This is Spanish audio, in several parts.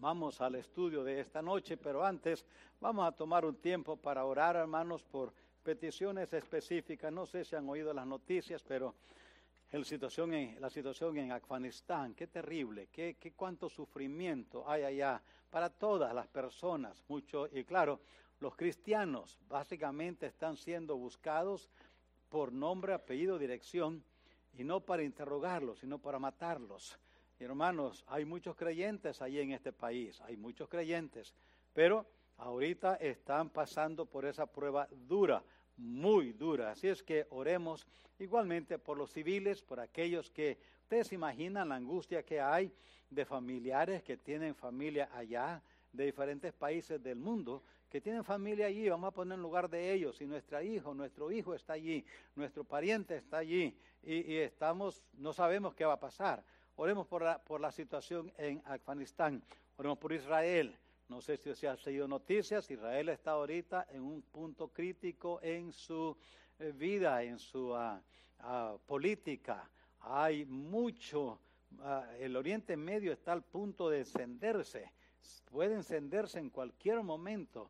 Vamos al estudio de esta noche, pero antes vamos a tomar un tiempo para orar, hermanos, por peticiones específicas. No sé si han oído las noticias, pero la situación en Afganistán, qué terrible, cuánto sufrimiento hay allá para todas las personas, mucho, y claro, los cristianos básicamente están siendo buscados por nombre, apellido, dirección, y no para interrogarlos, sino para matarlos. Y hermanos, hay muchos creyentes allí en este país, hay muchos creyentes, pero ahorita están pasando por esa prueba dura, muy dura. Así es que oremos igualmente por los civiles, por aquellos que ustedes se imaginan la angustia que hay de familiares que tienen familia allá, de diferentes países del mundo, que tienen familia allí. Vamos a poner en lugar de ellos, y nuestro hijo está allí, nuestro pariente está allí, y no sabemos qué va a pasar. Oremos por la situación en Afganistán, oremos por Israel. No sé si se han seguido noticias, Israel está ahorita en un punto crítico en su vida, en su política. Hay mucho, el Oriente Medio está al punto de encenderse, puede encenderse en cualquier momento.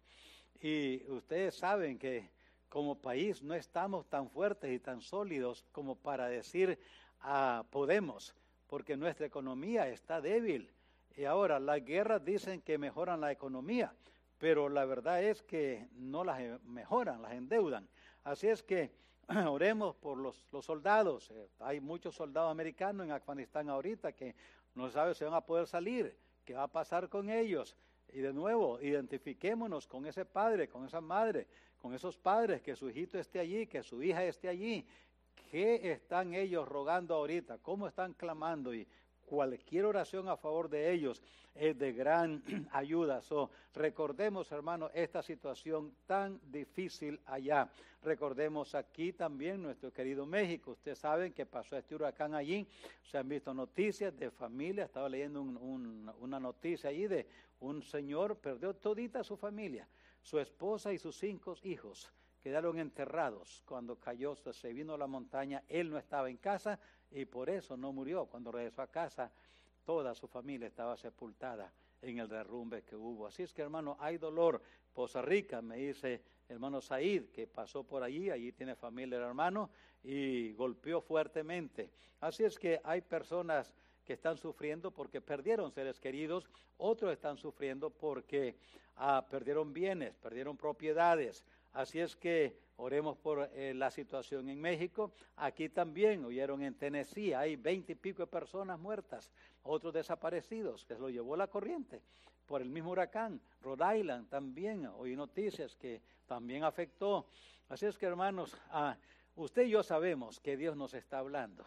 Y ustedes saben que como país no estamos tan fuertes y tan sólidos como para decir podemos, porque nuestra economía está débil. Y ahora las guerras dicen que mejoran la economía, pero la verdad es que no las mejoran, las endeudan. Así es que oremos por los soldados. Hay muchos soldados americanos en Afganistán ahorita que no saben si van a poder salir, qué va a pasar con ellos. Y de nuevo, identifiquémonos con ese padre, con esa madre, con esos padres, que su hijito esté allí, que su hija esté allí. ¿Qué están ellos rogando ahorita? ¿Cómo están clamando? Y cualquier oración a favor de ellos es de gran ayuda. Recordemos, hermanos, esta situación tan difícil allá. Recordemos aquí también nuestro querido México. Ustedes saben que pasó este huracán allí. Se han visto noticias de familia. Estaba leyendo una noticia allí de un señor, perdió todita su familia. Su esposa y sus 5 hijos quedaron enterrados cuando cayó, se vino la montaña. Él no estaba en casa y por eso no murió. Cuando regresó a casa, toda su familia estaba sepultada en el derrumbe que hubo. Así es que, hermano, hay dolor. Poza Rica, me dice hermano Said, que pasó por allí tiene familia el hermano, y golpeó fuertemente. Así es que hay personas que están sufriendo porque perdieron seres queridos, otros están sufriendo porque perdieron bienes, perdieron propiedades. Así es que oremos por la situación en México. Aquí también, oyeron en Tennessee, hay 20 y pico de personas muertas, otros desaparecidos, que se lo llevó la corriente por el mismo huracán. Rhode Island también, oí noticias que también afectó. Así es que, hermanos, usted y yo sabemos que Dios nos está hablando.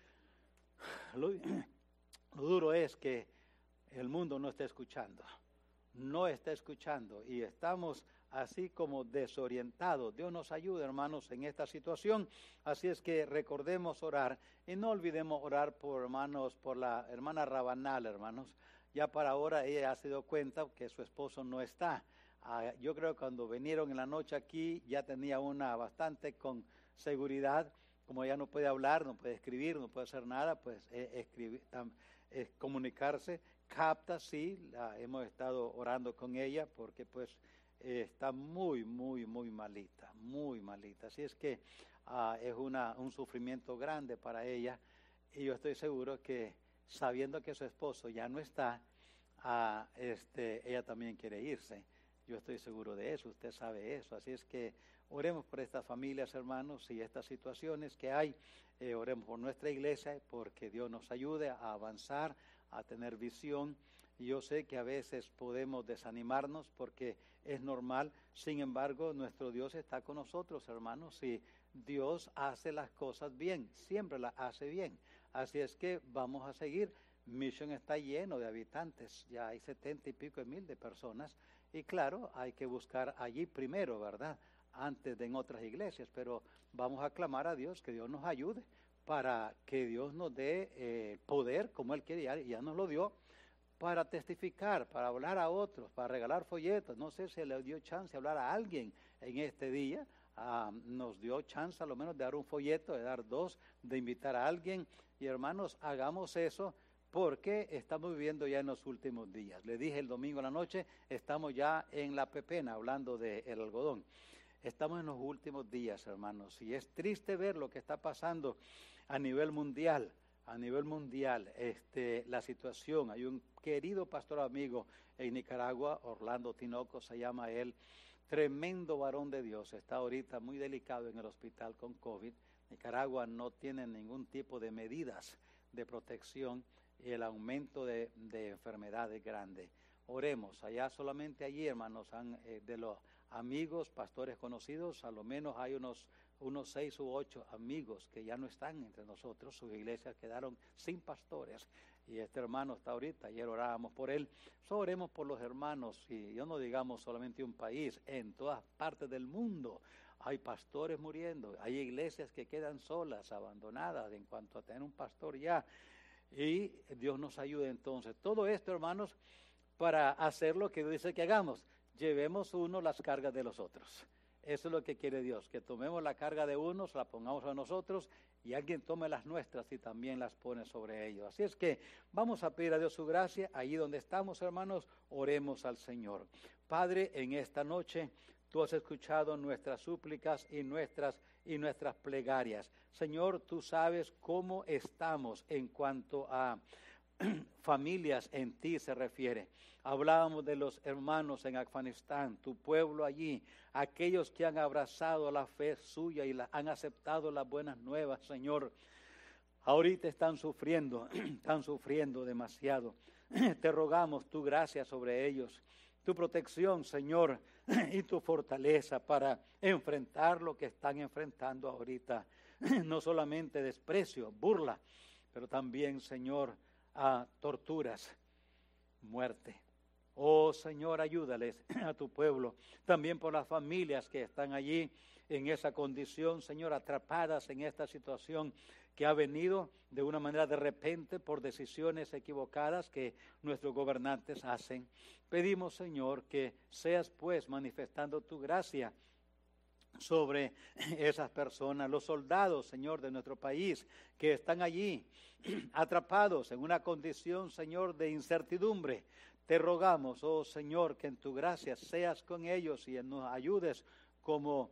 Lo duro es que el mundo no está escuchando, y estamos así como desorientados. Dios nos ayude, hermanos, en esta situación. Así es que recordemos orar y no olvidemos orar por la hermana Rabanal, hermanos. Ya para ahora ella se dio cuenta que su esposo no está. Yo creo que cuando vinieron en la noche aquí ya tenía una bastante con seguridad. Como ella no puede hablar, no puede escribir, no puede hacer nada, pues comunicarse. Capta, sí, hemos estado orando con ella porque pues está muy, muy, muy malita, muy malita. Así es que es un sufrimiento grande para ella, y yo estoy seguro que sabiendo que su esposo ya no está, ella también quiere irse. Yo estoy seguro de eso, usted sabe eso. Así es que oremos por estas familias, hermanos, y estas situaciones que hay. Oremos por nuestra iglesia, porque Dios nos ayude a avanzar, a tener visión. Y yo sé que a veces podemos desanimarnos porque es normal. Sin embargo, nuestro Dios está con nosotros, hermanos, y Dios hace las cosas bien, siempre las hace bien. Así es que vamos a seguir. Mission está lleno de habitantes, ya hay 70 y pico de mil de personas, y claro, hay que buscar allí primero, ¿verdad?, antes de en otras iglesias, pero vamos a clamar a Dios que Dios nos ayude para que Dios nos dé poder como Él quiere, ya nos lo dio, para testificar, para hablar a otros, para regalar folletos. No sé si le dio chance de hablar a alguien en este día. Nos dio chance a lo menos de dar un folleto, de dar 2, de invitar a alguien. Y hermanos, hagamos eso porque estamos viviendo ya en los últimos días. Le dije el domingo en la noche, estamos ya en la pepena, hablando del algodón. Estamos en los últimos días, hermanos, y es triste ver lo que está pasando a nivel mundial. A nivel mundial, la situación. Hay un querido pastor amigo en Nicaragua, Orlando Tinoco se llama él, tremendo varón de Dios, está ahorita muy delicado en el hospital con COVID. Nicaragua no tiene ningún tipo de medidas de protección y el aumento de enfermedades grande. Oremos, allá solamente allí, hermanos, de los amigos, pastores conocidos, a lo menos hay unos 6 u 8 amigos que ya no están entre nosotros, sus iglesias quedaron sin pastores, y este hermano está ahorita, ayer orábamos por él. Oremos por los hermanos, y yo no digamos solamente un país, en todas partes del mundo hay pastores muriendo, hay iglesias que quedan solas, abandonadas en cuanto a tener un pastor ya, y Dios nos ayude entonces. Todo esto, hermanos, para hacer lo que dice que hagamos, llevemos uno las cargas de los otros. Eso es lo que quiere Dios, que tomemos la carga de unos, la pongamos a nosotros y alguien tome las nuestras y también las pone sobre ellos. Así es que vamos a pedir a Dios su gracia. Allí donde estamos, hermanos, oremos al Señor. Padre, en esta noche tú has escuchado nuestras súplicas y nuestras plegarias. Señor, tú sabes cómo estamos en cuanto a familias en ti se refiere. Hablábamos de los hermanos en Afganistán, tu pueblo allí, aquellos que han abrazado la fe suya y han aceptado las buenas nuevas, Señor. Ahorita están sufriendo demasiado. Te rogamos tu gracia sobre ellos, tu protección, Señor, y tu fortaleza para enfrentar lo que están enfrentando ahorita. No solamente desprecio, burla, pero también, Señor, a torturas, muerte. Oh Señor, ayúdales a tu pueblo, también por las familias que están allí en esa condición, Señor, atrapadas en esta situación que ha venido de una manera de repente por decisiones equivocadas que nuestros gobernantes hacen. Pedimos, Señor, que seas pues manifestando tu gracia sobre esas personas, los soldados, Señor, de nuestro país que están allí atrapados en una condición, Señor, de incertidumbre. Te rogamos, oh Señor, que en tu gracia seas con ellos y nos ayudes como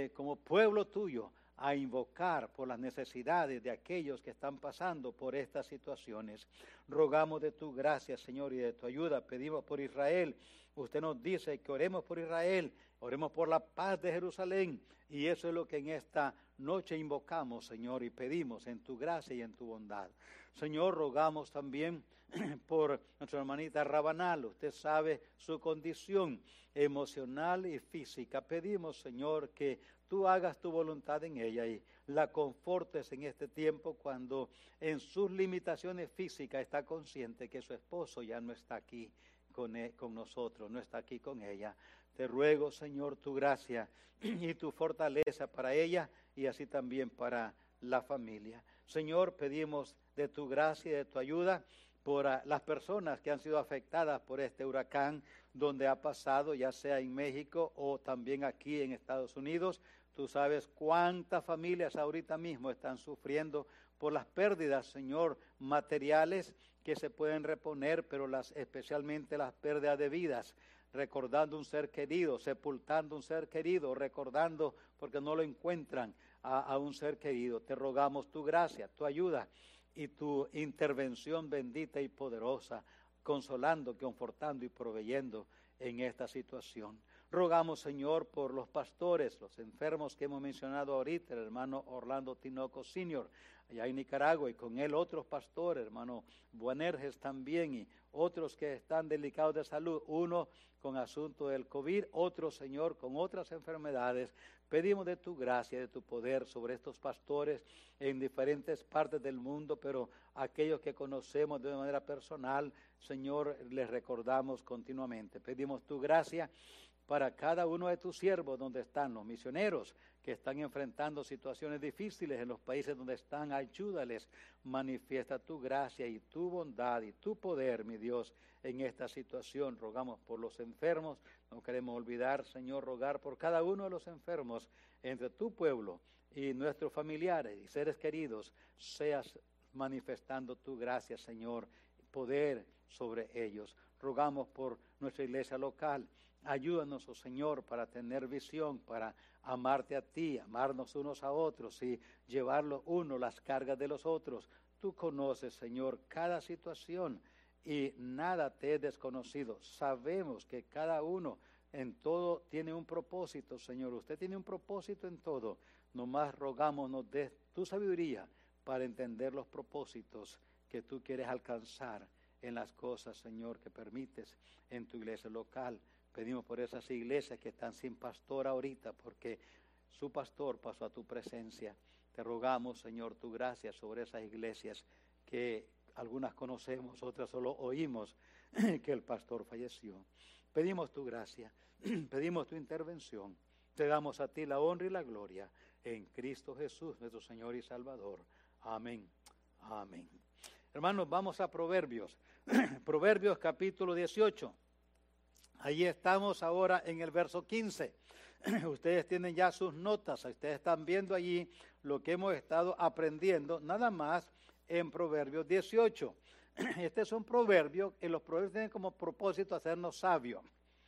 pueblo tuyo a invocar por las necesidades de aquellos que están pasando por estas situaciones. Rogamos de tu gracia, Señor, y de tu ayuda. Pedimos por Israel. Usted nos dice que oremos por Israel, oremos por la paz de Jerusalén. Y eso es lo que en esta noche invocamos, Señor, y pedimos en tu gracia y en tu bondad. Señor, rogamos también por nuestra hermanita Rabanal. Usted sabe su condición emocional y física. Pedimos, Señor, que tú hagas tu voluntad en ella y la confortes en este tiempo cuando en sus limitaciones físicas está consciente que su esposo ya no está aquí con nosotros, no está aquí con ella. Te ruego, Señor, tu gracia y tu fortaleza para ella y así también para la familia. Señor, pedimos de tu gracia y de tu ayuda por las personas que han sido afectadas por este huracán donde ha pasado, ya sea en México o también aquí en Estados Unidos. Tú sabes cuántas familias ahorita mismo están sufriendo por las pérdidas, Señor, materiales que se pueden reponer, pero especialmente las pérdidas de vidas, recordando un ser querido, sepultando un ser querido, recordando porque no lo encuentran a un ser querido. Te rogamos tu gracia, tu ayuda y tu intervención bendita y poderosa, consolando, confortando y proveyendo en esta situación. Rogamos, Señor, por los pastores, los enfermos que hemos mencionado ahorita, el hermano Orlando Tinoco Sr., allá en Nicaragua, y con él otros pastores, hermano Buanerges también, y otros que están delicados de salud, uno con asunto del COVID, otro, Señor, con otras enfermedades. Pedimos de tu gracia, de tu poder sobre estos pastores en diferentes partes del mundo, pero aquellos que conocemos de manera personal, Señor, les recordamos continuamente. Pedimos tu gracia para cada uno de tus siervos donde están los misioneros que están enfrentando situaciones difíciles en los países donde están. Ayúdales, manifiesta tu gracia y tu bondad y tu poder, mi Dios, en esta situación. Rogamos por los enfermos, no queremos olvidar, Señor, rogar por cada uno de los enfermos entre tu pueblo y nuestros familiares y seres queridos. Seas manifestando tu gracia, Señor, poder sobre ellos. Rogamos por nuestra iglesia local. Ayúdanos, oh Señor, para tener visión, para amarte a ti, amarnos unos a otros y llevar los unos las cargas de los otros. Tú conoces, Señor, cada situación y nada te es desconocido. Sabemos que cada uno en todo tiene un propósito, Señor. Usted tiene un propósito en todo. Nomás rogamos, nos des tu sabiduría para entender los propósitos que tú quieres alcanzar en las cosas, Señor, que permites en tu iglesia local. Pedimos por esas iglesias que están sin pastor ahorita, porque su pastor pasó a tu presencia. Te rogamos, Señor, tu gracia sobre esas iglesias que algunas conocemos, otras solo oímos que el pastor falleció. Pedimos tu gracia, pedimos tu intervención. Te damos a ti la honra y la gloria en Cristo Jesús, nuestro Señor y Salvador. Amén. Amén. Hermanos, vamos a Proverbios. Proverbios capítulo 18. Ahí estamos ahora en el verso 15. Ustedes tienen ya sus notas. Ustedes están viendo allí lo que hemos estado aprendiendo, nada más en Proverbios 18. Este es un proverbio, y los proverbios tienen como propósito hacernos sabios.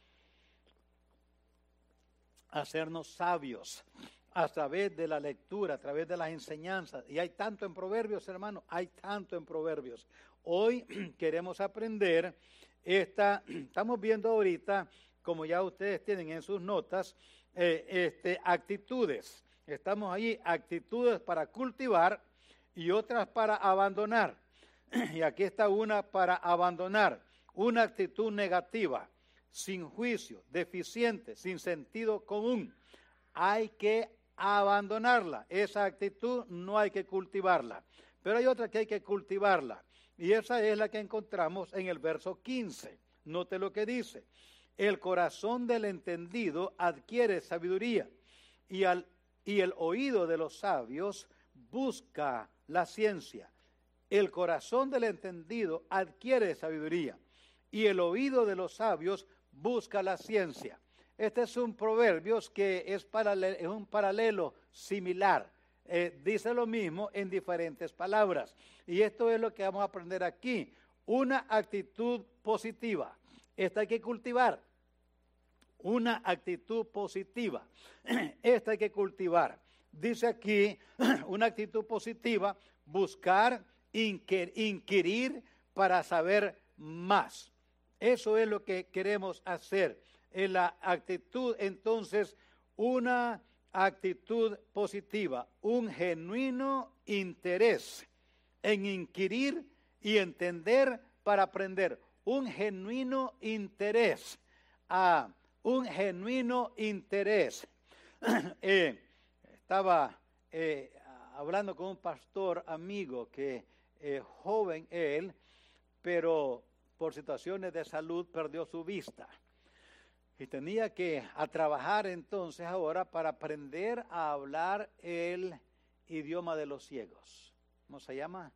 Hacernos sabios a través de la lectura, a través de las enseñanzas. Y hay tanto en Proverbios, hermanos, hay tanto en Proverbios. Hoy queremos aprender estamos viendo ahorita, como ya ustedes tienen en sus notas, actitudes. Estamos ahí, actitudes para cultivar y otras para abandonar. Y aquí está una para abandonar, una actitud negativa, sin juicio, deficiente, sin sentido común. Hay que abandonarla. Esa actitud no hay que cultivarla. Pero hay otra que hay que cultivarla. Y esa es la que encontramos en el verso 15. Note lo que dice. El corazón del entendido adquiere sabiduría y el oído de los sabios busca la ciencia. El corazón del entendido adquiere sabiduría y el oído de los sabios busca la ciencia. Este es un proverbio que es un paralelo similar. Dice lo mismo en diferentes palabras. Y esto es lo que vamos a aprender aquí. Una actitud positiva. Esta hay que cultivar. Una actitud positiva. Esta hay que cultivar. Dice aquí, una actitud positiva, buscar, inquirir para saber más. Eso es lo que queremos hacer. En la actitud, entonces, una actitud positiva, un genuino interés en inquirir y entender para aprender. Un genuino interés. Un genuino interés. Estaba hablando con un pastor amigo que joven él, pero por situaciones de salud perdió su vista. Y tenía que trabajar entonces ahora para aprender a hablar el idioma de los ciegos. ¿Cómo se llama?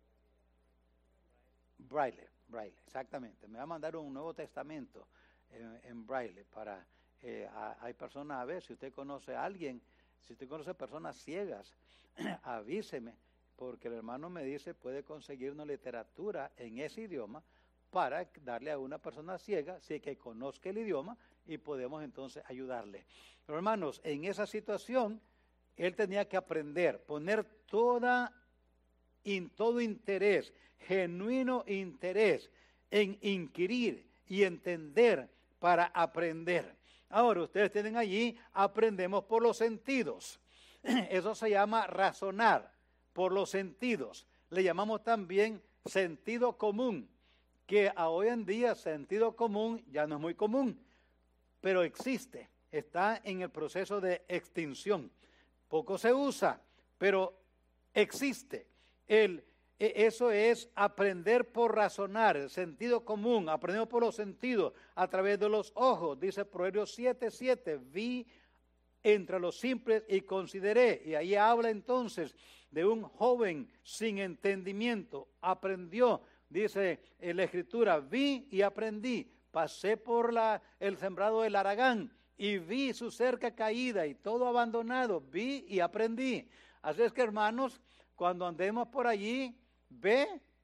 Braille, exactamente. Me va a mandar un Nuevo Testamento en Braille para, hay personas, a ver, si usted conoce a alguien, si usted conoce personas ciegas, avíseme, porque el hermano me dice, puede conseguirnos literatura en ese idioma para darle a una persona ciega, si que conozca el idioma, y podemos entonces ayudarle. Pero hermanos, en esa situación, él tenía que aprender, poner todo interés, genuino interés en inquirir y entender para aprender. Ahora, ustedes tienen allí, aprendemos por los sentidos. Eso se llama razonar por los sentidos. Le llamamos también sentido común, que hoy en día sentido común ya no es muy común, pero existe, está en el proceso de extinción. Poco se usa, pero existe. Eso es aprender por razonar, el sentido común, aprendemos por los sentidos, a través de los ojos. Dice Proverbios 7:7, vi entre los simples y consideré. Y ahí habla entonces de un joven sin entendimiento, aprendió. Dice en la Escritura, vi y aprendí. Pasé por el sembrado del Aragán y vi su cerca caída y todo abandonado. Vi y aprendí. Así es que, hermanos, cuando andemos por allí, ve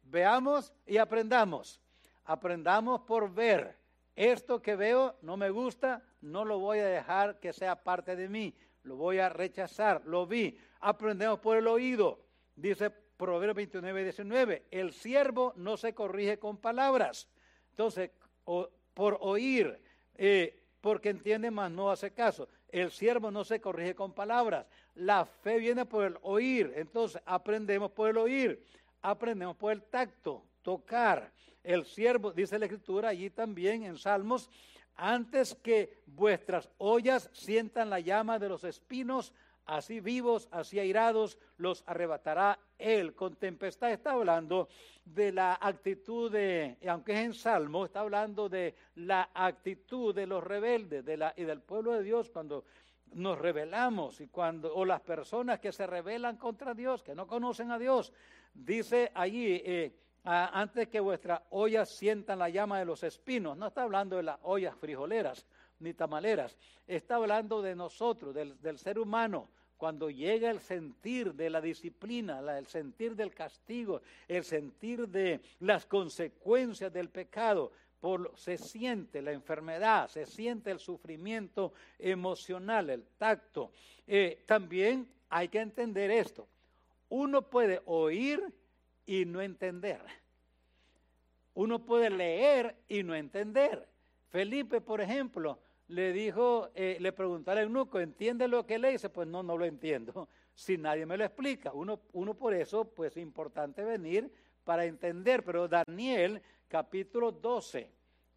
veamos y aprendamos. Aprendamos por ver. Esto que veo no me gusta, no lo voy a dejar que sea parte de mí, lo voy a rechazar. Lo vi. Aprendemos por el oído. Dice Proverbios 29:19, el siervo no se corrige con palabras. Entonces, por oír, porque entiende mas no hace caso. El siervo no se corrige con palabras. La fe viene por el oír. Entonces, aprendemos por el oír. Aprendemos por el tacto, tocar. El siervo, dice la Escritura allí también en Salmos, antes que vuestras ollas sientan la llama de los espinos, así vivos, así airados, los arrebatará él. Con tempestad está hablando de la actitud aunque es en Salmo, está hablando de la actitud de los rebeldes y del pueblo de Dios cuando nos rebelamos o las personas que se rebelan contra Dios, que no conocen a Dios. Dice allí, antes que vuestras ollas sientan la llama de los espinos. No está hablando de las ollas frijoleras ni tamaleras, está hablando de nosotros, del ser humano. Cuando llega el sentir de la disciplina, el sentir del castigo, el sentir de las consecuencias del pecado, se siente la enfermedad, se siente el sufrimiento emocional, el tacto. También hay que entender esto. Uno puede oír y no entender. Uno puede leer y no entender. Felipe, por ejemplo, le preguntó al eunuco, ¿entiende lo que lee? Dice, pues no lo entiendo, si nadie me lo explica. Uno por eso, pues es importante venir para entender. Pero Daniel capítulo 12,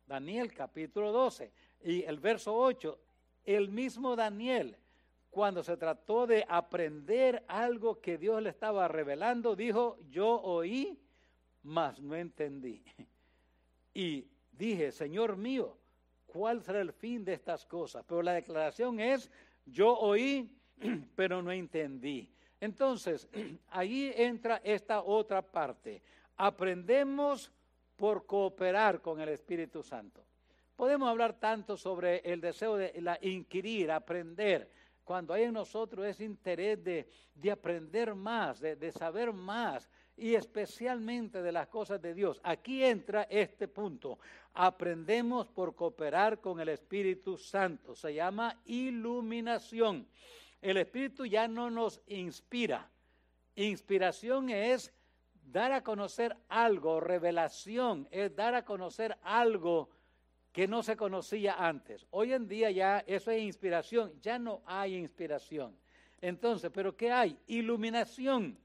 y el verso 8, el mismo Daniel, cuando se trató de aprender algo que Dios le estaba revelando, dijo, yo oí, mas no entendí. Y dije, Señor mío, ¿cuál será el fin de estas cosas? Pero la declaración es, yo oí, pero no entendí. Entonces, ahí entra esta otra parte. Aprendemos por cooperar con el Espíritu Santo. Podemos hablar tanto sobre el deseo de inquirir, aprender, cuando hay en nosotros ese interés de aprender más, de saber más, y especialmente de las cosas de Dios. Aquí entra este punto. Aprendemos por cooperar con el Espíritu Santo. Se llama iluminación. El Espíritu ya no nos inspira. Inspiración es dar a conocer algo, revelación es dar a conocer algo que no se conocía antes. Hoy en día ya eso es inspiración, ya no hay inspiración. Entonces, ¿pero qué hay? Iluminación.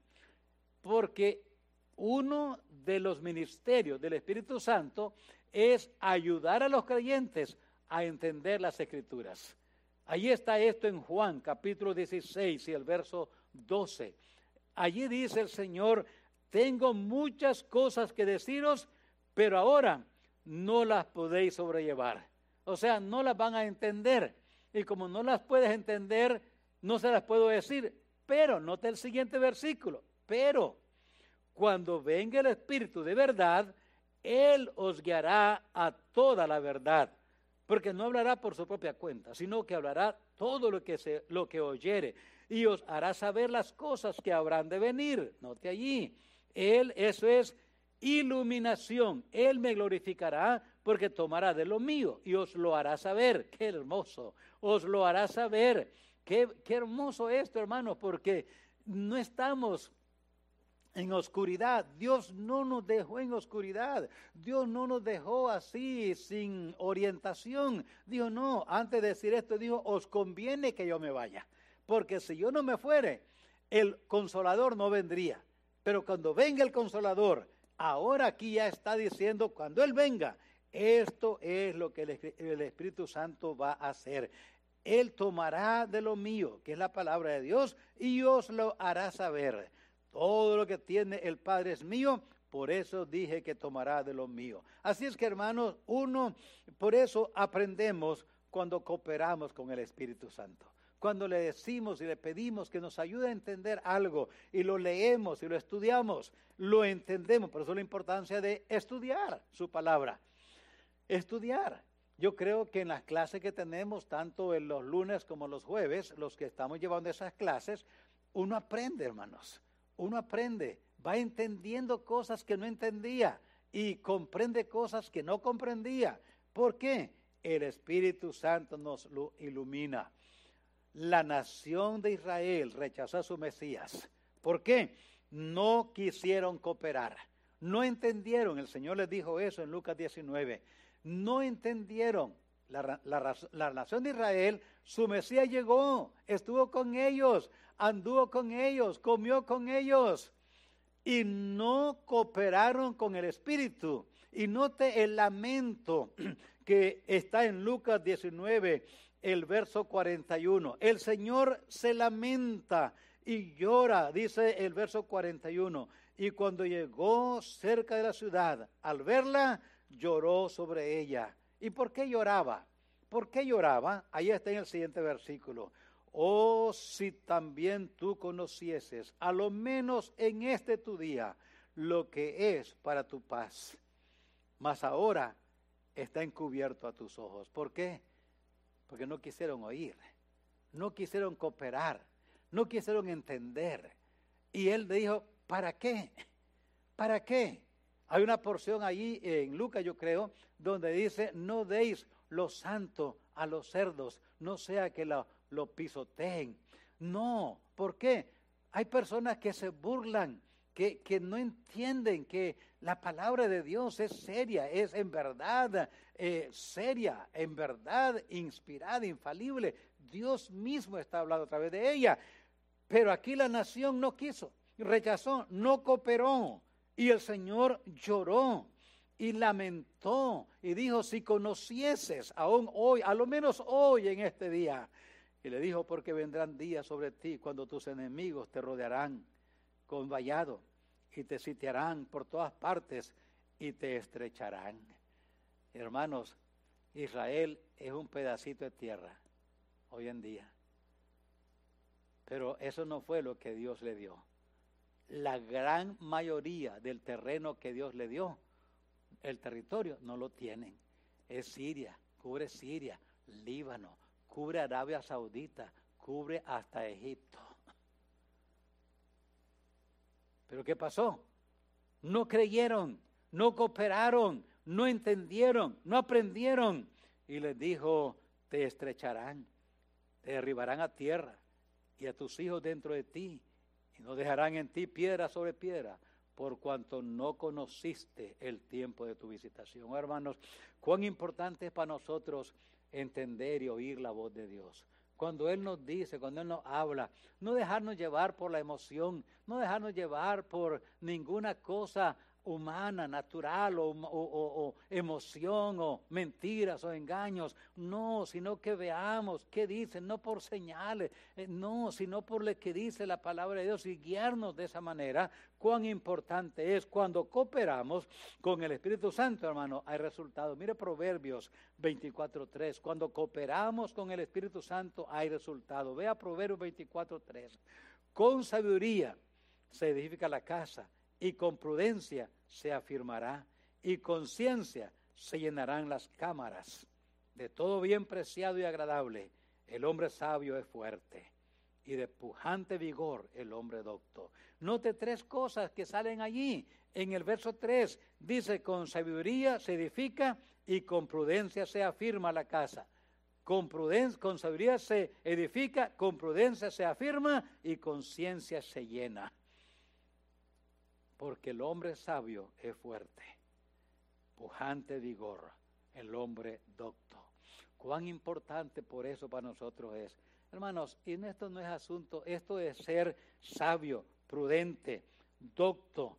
Porque uno de los ministerios del Espíritu Santo es ayudar a los creyentes a entender las Escrituras. Ahí está esto en Juan, capítulo 16 y el verso 12. Allí dice el Señor, tengo muchas cosas que deciros, pero ahora no las podéis sobrellevar. O sea, no las van a entender. Y como no las puedes entender, no se las puedo decir. Pero, note el siguiente versículo, pero cuando venga el Espíritu de verdad, Él os guiará a toda la verdad. Porque no hablará por su propia cuenta, sino que hablará todo lo que oyere. Y os hará saber las cosas que habrán de venir. Note allí. Eso es iluminación. Él me glorificará porque tomará de lo mío y os lo hará saber. Qué hermoso. Os lo hará saber. Qué hermoso esto, hermanos, porque no estamos en oscuridad. Dios no nos dejó en oscuridad. Dios no nos dejó así, sin orientación. Dijo, no, antes de decir esto, dijo, os conviene que yo me vaya. Porque si yo no me fuere, el Consolador no vendría. Pero cuando venga el Consolador, ahora aquí ya está diciendo, cuando Él venga, esto es lo que el Espíritu Santo va a hacer. Él tomará de lo mío, que es la palabra de Dios, y os lo hará saber. Todo lo que tiene el Padre es mío, por eso dije que tomará de lo mío. Así es que, hermanos, por eso aprendemos cuando cooperamos con el Espíritu Santo. Cuando le decimos y le pedimos que nos ayude a entender algo y lo leemos y lo estudiamos, lo entendemos. Por eso la importancia de estudiar su palabra. Estudiar. Yo creo que en las clases que tenemos, tanto en los lunes como los jueves, los que estamos llevando esas clases, uno aprende, hermanos. Uno aprende va entendiendo cosas que no entendía y comprende cosas que no comprendía. ¿Por qué? El Espíritu Santo nos lo ilumina. La nación de Israel rechazó a su Mesías. ¿Por qué? No quisieron cooperar. No entendieron. El Señor les dijo eso en Lucas 19. No entendieron. La nación de Israel, su Mesías llegó, estuvo con ellos, anduvo con ellos, comió con ellos. Y no cooperaron con el Espíritu. Y note el lamento que está en Lucas 19, el verso 41. El Señor se lamenta y llora, dice el verso 41. Y cuando llegó cerca de la ciudad, al verla, lloró sobre ella. ¿Y por qué lloraba? ¿Por qué lloraba? Ahí está en el siguiente versículo. Oh, si también tú conocieses, a lo menos en este tu día, lo que es para tu paz. Mas ahora está encubierto a tus ojos. ¿Por qué? Porque no quisieron oír, no quisieron cooperar, no quisieron entender. Y él dijo, ¿para qué? ¿Para qué? Hay una porción allí en Lucas, yo creo, donde dice, no deis lo santo a los cerdos, no sea que lo pisoteen. No, ¿por qué? Hay personas que se burlan, que no entienden que la palabra de Dios es seria, es en verdad seria, en verdad inspirada, infalible. Dios mismo está hablando a través de ella. Pero aquí la nación no quiso, rechazó, no cooperó. Y el Señor lloró y lamentó y dijo, si conocieses aún hoy, a lo menos hoy en este día. Y le dijo, porque vendrán días sobre ti cuando tus enemigos te rodearán con vallado y te sitiarán por todas partes y te estrecharán. Hermanos, Israel es un pedacito de tierra hoy en día. Pero eso no fue lo que Dios le dio. La gran mayoría del terreno que Dios le dio, el territorio, no lo tienen. Es Siria, cubre Siria, Líbano, cubre Arabia Saudita, cubre hasta Egipto. ¿Pero qué pasó? No creyeron, no cooperaron, no entendieron, no aprendieron. Y les dijo, te estrecharán, te derribarán a tierra y a tus hijos dentro de ti. Y no dejarán en ti piedra sobre piedra, por cuanto no conociste el tiempo de tu visitación. Hermanos, cuán importante es para nosotros entender y oír la voz de Dios. Cuando Él nos dice, cuando Él nos habla, no dejarnos llevar por la emoción, no dejarnos llevar por ninguna cosa humana, natural o emoción o mentiras o engaños. No, sino que veamos qué dice, no por señales, no, sino por lo que dice la palabra de Dios y guiarnos de esa manera. Cuán importante es cuando cooperamos con el Espíritu Santo, hermano, hay resultados. Mire Proverbios 24:3, cuando cooperamos con el Espíritu Santo hay resultados. Vea Proverbios 24:3, con sabiduría se edifica la casa y con prudencia se afirmará, y con ciencia se llenarán las cámaras. De todo bien preciado y agradable, el hombre sabio es fuerte, y de pujante vigor el hombre docto. Note tres cosas que salen allí. En el verso 3 dice, con sabiduría se edifica y con prudencia se afirma la casa. Con sabiduría se edifica, con prudencia se afirma y con ciencia se llena. Porque el hombre sabio es fuerte, pujante vigor, el hombre docto. Cuán importante por eso para nosotros es. Hermanos, y esto no es asunto, esto de ser sabio, prudente, docto,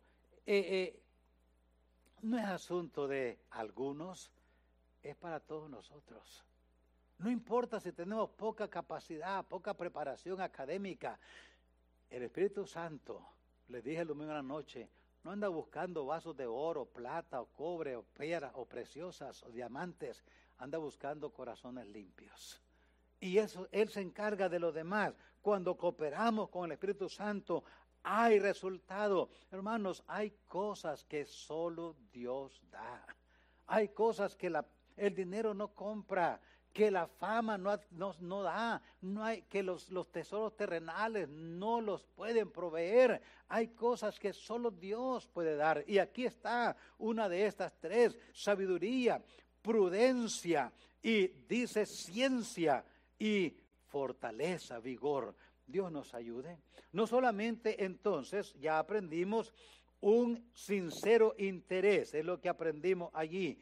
no es asunto de algunos, es para todos nosotros. No importa si tenemos poca capacidad, poca preparación académica, el Espíritu Santo, les dije el domingo en la noche, no anda buscando vasos de oro, plata o cobre o piedra o preciosas o diamantes, anda buscando corazones limpios. Y eso, Él se encarga de lo demás. Cuando cooperamos con el Espíritu Santo, hay resultado. Hermanos, hay cosas que solo Dios da. Hay cosas que el dinero no compra, que la fama no da, no hay, que los tesoros terrenales no los pueden proveer. Hay cosas que solo Dios puede dar. Y aquí está una de estas tres: sabiduría, prudencia y dice ciencia y fortaleza, vigor. Dios nos ayude. No solamente entonces ya aprendimos un sincero interés, es lo que aprendimos allí,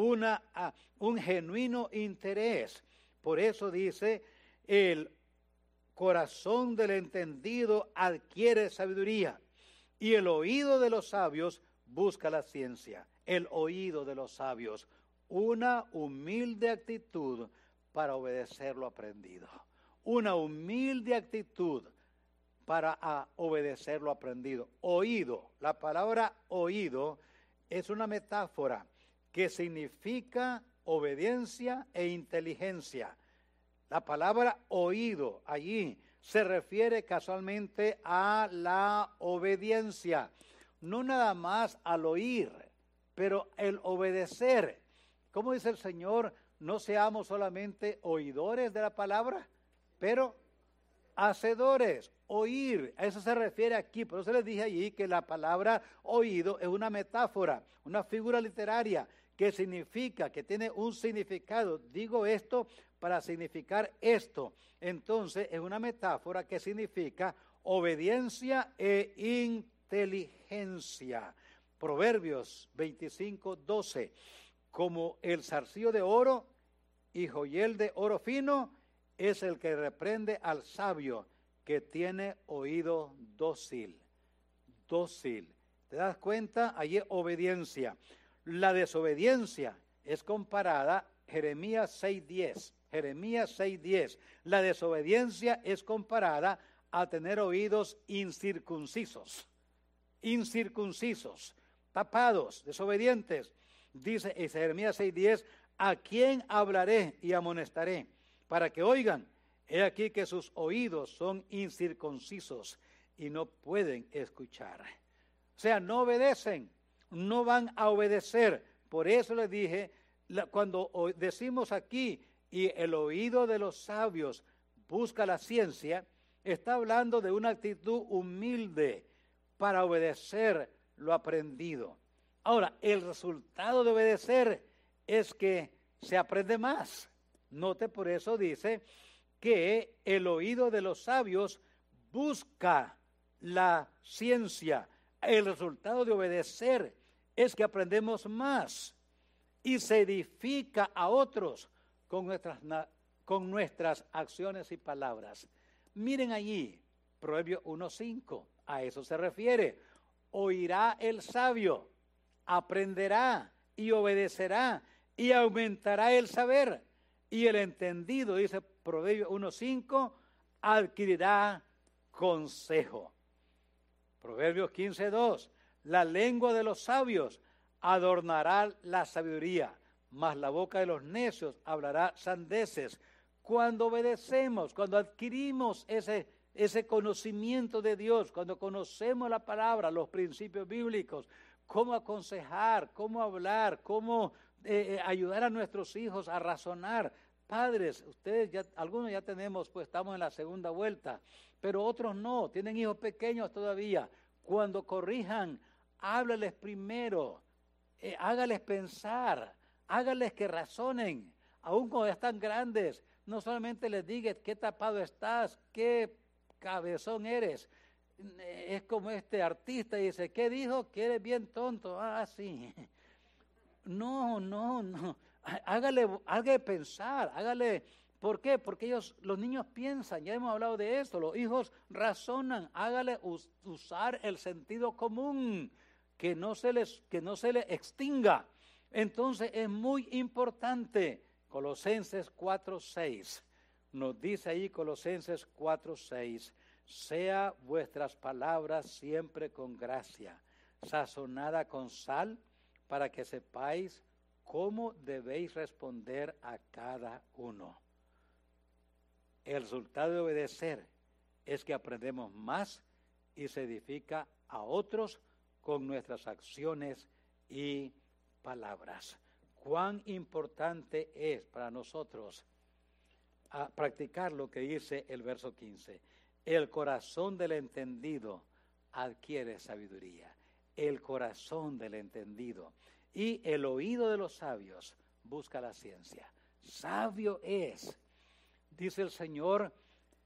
un genuino interés. Por eso dice, el corazón del entendido adquiere sabiduría y el oído de los sabios busca la ciencia. El oído de los sabios, una humilde actitud para obedecer lo aprendido. Una humilde actitud para obedecer lo aprendido. Oído, la palabra oído es una metáfora que significa obediencia e inteligencia. La palabra oído allí se refiere casualmente a la obediencia, no nada más al oír, pero el obedecer. Como dice el Señor, no seamos solamente oidores de la palabra, pero hacedores, oír. A eso se refiere aquí. Por eso les dije allí que la palabra oído es una metáfora, una figura literaria que significa, que tiene un significado. Digo esto para significar esto. Entonces es una metáfora que significa obediencia e inteligencia. Proverbios 25:12. Como el zarcillo de oro y joyel de oro fino es el que reprende al sabio, que tiene oído dócil. Dócil. ¿Te das cuenta? Allí obediencia. La desobediencia es comparada, Jeremías 6:10. Jeremías 6:10. La desobediencia es comparada a tener oídos incircuncisos. Incircuncisos, tapados, desobedientes. Dice Jeremías 6:10, ¿a quién hablaré y amonestaré? Para que oigan, he aquí que sus oídos son incircuncisos y no pueden escuchar. O sea, no obedecen, no van a obedecer. Por eso les dije, cuando decimos aquí, y el oído de los sabios busca la ciencia, está hablando de una actitud humilde para obedecer lo aprendido. Ahora, el resultado de obedecer es que se aprende más. Note, por eso dice que el oído de los sabios busca la ciencia. El resultado de obedecer es que aprendemos más y se edifica a otros con nuestras acciones y palabras. Miren allí, Proverbios 1:5, a eso se refiere. Oirá el sabio, aprenderá y obedecerá y aumentará el saber. Y el entendido, dice Proverbios 1:5, adquirirá consejo. Proverbios 15:2, la lengua de los sabios adornará la sabiduría, mas la boca de los necios hablará sandeces. Cuando obedecemos, cuando adquirimos ese conocimiento de Dios, cuando conocemos la palabra, los principios bíblicos, cómo aconsejar, cómo hablar, cómo ayudar a nuestros hijos a razonar. Padres, ustedes ya, algunos ya tenemos, pues estamos en la segunda vuelta, pero otros no, tienen hijos pequeños todavía. Cuando corrijan, háblales primero, hágales pensar, hágales que razonen, aun cuando ya están grandes. No solamente les diga qué tapado estás, qué cabezón eres. Es como este artista dice, ¿qué dijo? Que eres bien tonto. Ah, sí. No. Hágale pensar, hágale. ¿Por qué? Porque los niños piensan, ya hemos hablado de esto, los hijos razonan, hágale usar el sentido común, que no se les extinga. Entonces es muy importante. Colosenses 4:6, nos dice ahí Colosenses 4:6, sea vuestras palabras siempre con gracia, sazonada con sal, para que sepáis cómo debéis responder a cada uno. El resultado de obedecer es que aprendemos más y se edifica a otros con nuestras acciones y palabras. Cuán importante es para nosotros a practicar lo que dice el verso 15. El corazón del entendido adquiere sabiduría. El corazón del entendido y el oído de los sabios busca la ciencia. Sabio es, dice el Señor,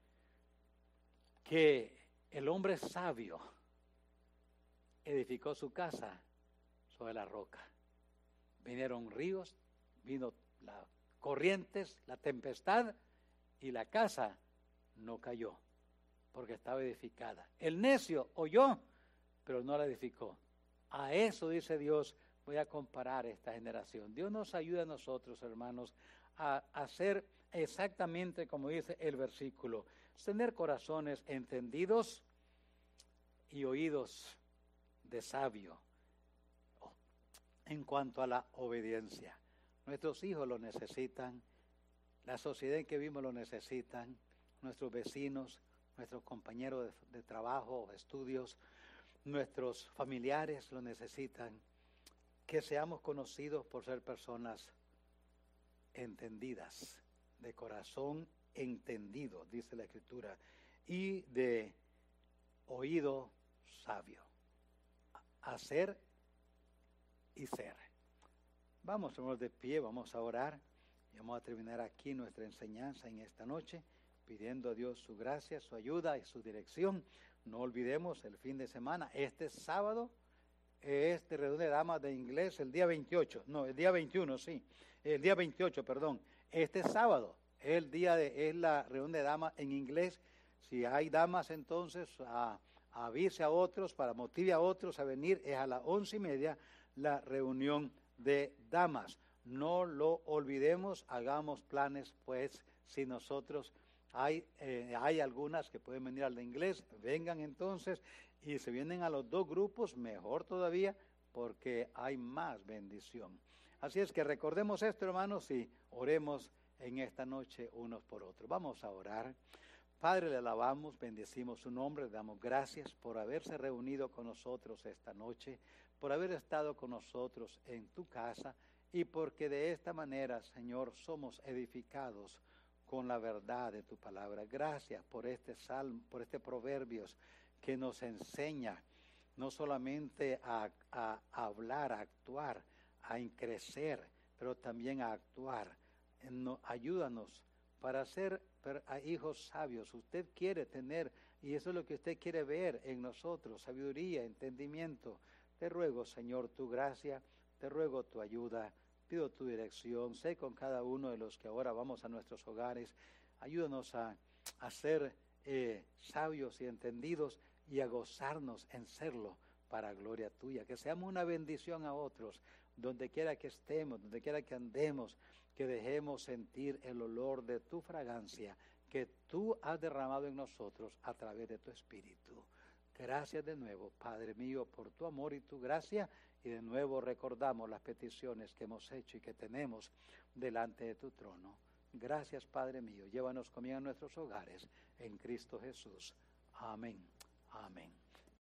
que el hombre sabio edificó su casa sobre la roca. Vinieron ríos, vino las corrientes, la tempestad, y la casa no cayó, porque estaba edificada. El necio oyó, pero no la edificó. A eso, dice Dios, voy a comparar esta generación. Dios nos ayuda a nosotros, hermanos, a hacer exactamente como dice el versículo, tener corazones entendidos y oídos de sabio en cuanto a la obediencia. Nuestros hijos lo necesitan, la sociedad en que vivimos lo necesitan, nuestros vecinos, nuestros compañeros de trabajo o estudios, nuestros familiares lo necesitan. Que seamos conocidos por ser personas entendidas, de corazón entendido, dice la Escritura, y de oído sabio. Hacer y ser. Vamos, hermanos, de pie, vamos a orar y vamos a terminar aquí nuestra enseñanza en esta noche, pidiendo a Dios su gracia, su ayuda y su dirección. No olvidemos el fin de semana, este sábado, este reunión de damas de inglés, el día 28, no, el día 21, sí, el día 28, perdón, este sábado es la reunión de damas en inglés. Si hay damas, entonces avise a otros, para motive a otros a venir. Es a las 11:30 la reunión de damas. No lo olvidemos, hagamos planes, pues, si nosotros hay algunas que pueden venir al de inglés, vengan entonces, y si vienen a los dos grupos, mejor todavía, porque hay más bendición. Así es que recordemos esto, hermanos, y oremos en esta noche unos por otros. Vamos a orar. Padre, le alabamos, bendecimos su nombre, le damos gracias por haberse reunido con nosotros esta noche, por haber estado con nosotros en tu casa, y porque de esta manera, Señor, somos edificados con la verdad de tu palabra. Gracias por este salmo, por este proverbios que nos enseña no solamente a hablar, a actuar, a crecer, pero también a actuar. Ayúdanos para ser hijos sabios. Usted quiere tener, y eso es lo que usted quiere ver en nosotros, sabiduría, entendimiento. Te ruego, Señor, tu gracia, te ruego tu ayuda, pido tu dirección. Sé con cada uno de los que ahora vamos a nuestros hogares. Ayúdanos a ser sabios y entendidos y a gozarnos en serlo para gloria tuya. Que seamos una bendición a otros, donde quiera que estemos, donde quiera que andemos, que dejemos sentir el olor de tu fragancia que tú has derramado en nosotros a través de tu Espíritu. Gracias de nuevo, Padre mío, por tu amor y tu gracia, y de nuevo recordamos las peticiones que hemos hecho y que tenemos delante de tu trono. Gracias, Padre mío. Llévanos conmigo a nuestros hogares, en Cristo Jesús. Amén. Amén.